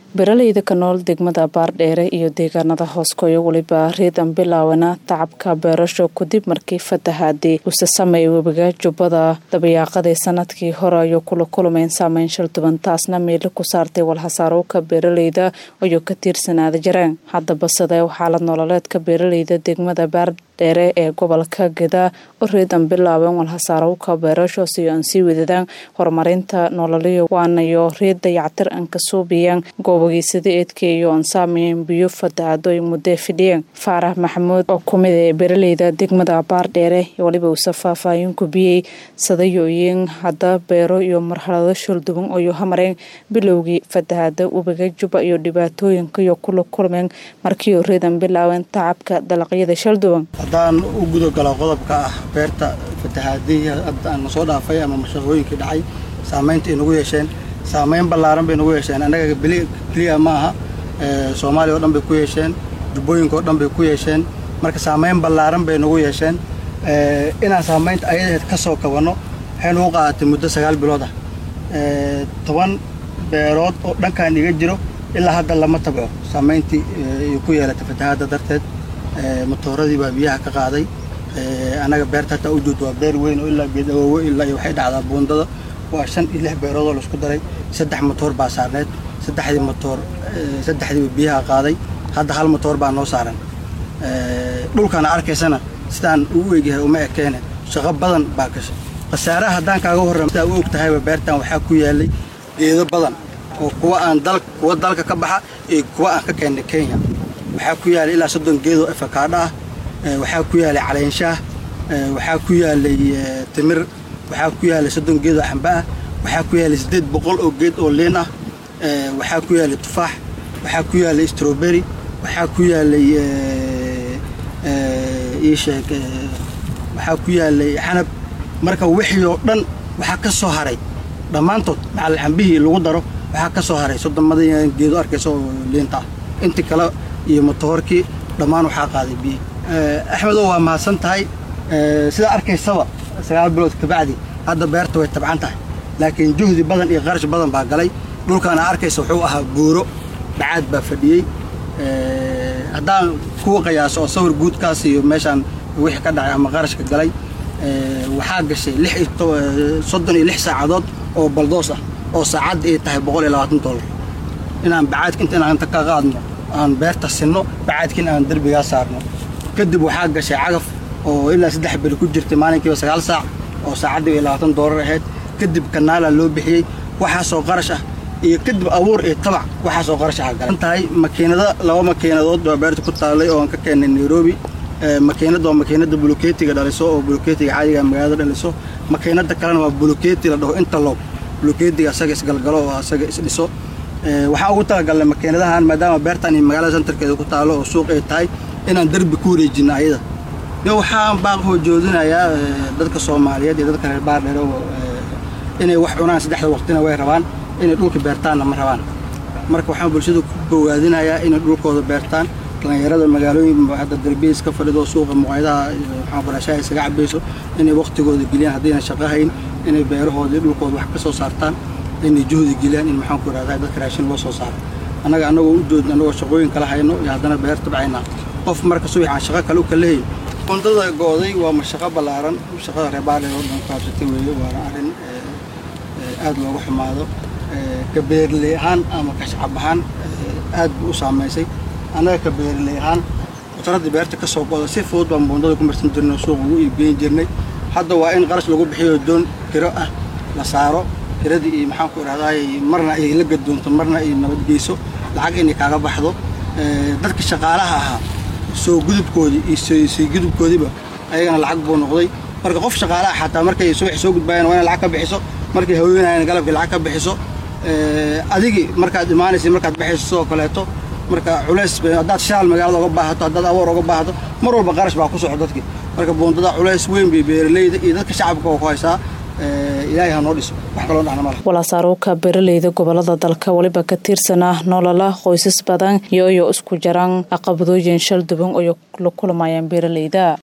beeralayda ka nool degmada Baardheere iyo deegaanada hooskoyo waliba riidan bilaawana tacabka beerasho kadib markii fatahaadii uu sameeyay webiga Jubbada dabayaaqadii sanadkii hore iyo kula kulmeen saameyn shiltuban taasna meel ku saartay walxasaarowka beeralayda oo ka tiirsanaada jireen haddaba sidee xaalad nololeedka beeralayda degmada Baardheere ee gobolka Geda oo riidan bilaawan walxasaarowka beerasho si aan sii wadadaan horumarinta nololeed waanayo riida yactir an ka suubiyaan gobogiisada eedkeeyo aan saameyn biyo fatahaado ay muddo fidiyeen Faarax Maxamuud oo kumid ah beeralayda degmada Baardheere waliba uu safaafayn ku biyay sadayooyin hadda beero iyo marxalado shulduban oo hamareen bilowgii fatahaada webiga Jubba iyo dhibaatooyinka iyo kula kulmeen markii riidan bilaawan tacabka dalagyada shulduban hadaan u gudo galo qodobka ah beerta fatahaadii aan soo dhaafay ama mashruucyinka dhacay saameynta inagu yeesheen saameyn ballaaran bay nagu yeesheen anaga kaliya ma aha Soomaaliya oo dhan bay ku yeesheen Jubbooyinka oo dhan bay ku yeesheen marka saameyn ballaaran bay nagu yeesheen inaan saameynta ayadeed ka soo kabano waxaynu u qaadatay muddo 9 bilood ah 10 beerood oo dhankaan iga jiro ilaa hadda lama tabaco saameyntii ku yeelatay fatahaada darteed matooradii baa biyaha ka qaaday anaga beerta ta u joogto waa beer weyn oo ilaa geedawo ilaa waxay dhacdaa buundada waa 5 iyo 6 beerood oo la isku daray 3 matoor baa saarneed 3 matoor 3 biyaha qaaday hadda hal matoor baa noo saaran dhulkana arkaysana sidaan u eegahay uma ekeen shaqo badan baa ka khasaaraha hadaan kaaga horreeyay oo ogtahay beertan waxa ku yaalay geedo badan oo kuwa dalka ka baxa iyo kuwa aan ka keenay Kenya waxa ku yaalay ilaa 30 geedo afakaadha ah waxa ku yaalay caleenshaah waxa ku yaalay timir waxa ku yaalay 30 geedo xamba ah waxa ku yaalay 800 oo geed oo leen ah waxa ku yaalay tufaax waxa ku yaalay strawberry waxa ku yaalay waxa ku yaalay xanab marka wixii oo dhan waxa ka soo haray dhamaantood macal xambihii lagu daro waxa ka soo haray 30 geedo arkayso leenta inta kale iyo matoorkii dhamaan waxa qaaday biyo Axmed waa mahadsan tahay sida arkaysaba 9 bilood ka bacdi hadda beerta way tabcan tahay laakiin juhdi badan iyo qarash badan baa galay dhulkana arkaysa wuxuu ahaa buuro bacaad baa fadhiyay hadaan ku qiyaaso sawir guudkaas iyo meeshan wixii ka dhacay ama qarashka galay waxa gashay 36 saacadood oo baldoos ah oo saacad ay tahay $120 inaan bacaadka intaan ka qaadno aan beerta sinno bacaadkin aan darbiga saarno kadib waxa gashay cagaf oo ilaa 3 bil ku jirtay maalinkii 9 saac oo saacadii $20 ahayd kadib kanaala loo bixiyay waxa soo qarash ah iyo kadib abuur ee tabac waxa soo qarash ah galantahay laba makiinadood oo beerta ku taalay oo aan ka keenay Nairobi makiinada bulukeetiga dhaliso oo bulukeetiga caadiga magaalada dhaliso makiinada kalena waa bulukeeti la dhaho interlock bulukeetiga asaga isgalgalo oo asaga isdhiso waxa ugu talagalay makiinadahan maadaama beertan iyo magaalada centerkeeda ku taalo oo suuq ay tahay inaan darbi ku wareejino ayada waxaan baaq joodinayaa dadka Soomaaliyeed iyo dadka reer Baardheere inay wax cunaan 3 waqtina way rabaan inay dhulka beertaan ma rabaan marka waxaan bulshada ku bogaadinayaa inay dhulkooda beertaan dhalinyarada magaalooyinka hadda darbiis ka fadhido suuqa muqaydaha waxaan barashahay isaga cabayso inay waqtigooda geliyaan hadii shaqo hayn inay beerahooda dhulkooda wax ka soo saartaan inay juhdi geliyaan in maxaan ku raadayay dadka raashin loo soo saaro anagoo u doodna anagoo shaqooyin kala hayno iyo hadana beerta bacayna qof marka soo aan shaqo kale u kaleeyay kondada gooday waa mashaqo ballaaran shaqada reer Baardheere oo dhan qaabsatay weeye waa arin aad looga xumaado ka beerley ahaan ama ka shacab ahaan aad u saameysay anaga ka beerley ahaan qudrada beerta ka soo go'day si fudud baan boondada ku marsan jirnay suuq ugu iibin jirnay hadda waa in qarash lagu bixiyo doon kiro ah la saaro kiradii iyo maxaan ku raadayay marna ay la gadoonto marna ay nabad geyso lacag inay kaaga baxdo dadka shaqaalaha ahaa soo gudubkoodii iyo soo gudubkoodiba ayagana lacag buu noqday marka qof shaqaalaha xataa markay subax soo gudbayaan waa in lacag ka bixiso markay haweenayaan galabkii lacag ka bixiso adigi markaad imaanaysid markaad bixiso soo kaleeto marka culays hadaad shaal magaalada uga baahato hadaad awoor uga baahato mar walba qarash baa ku socdo dadkii marka boondada culays weyn bay beeralayda iyo dadka shacabka oo ku haysaa ilaahay ha noo dhiso wax kale oo dhacna ma laha walaasaarowka beeralayda gobolada dalka waliba ka tiirsanaa nolola qoysas badan iyo isku jaraan caqabadooyin shal duban oo la kulmayaan beeralayda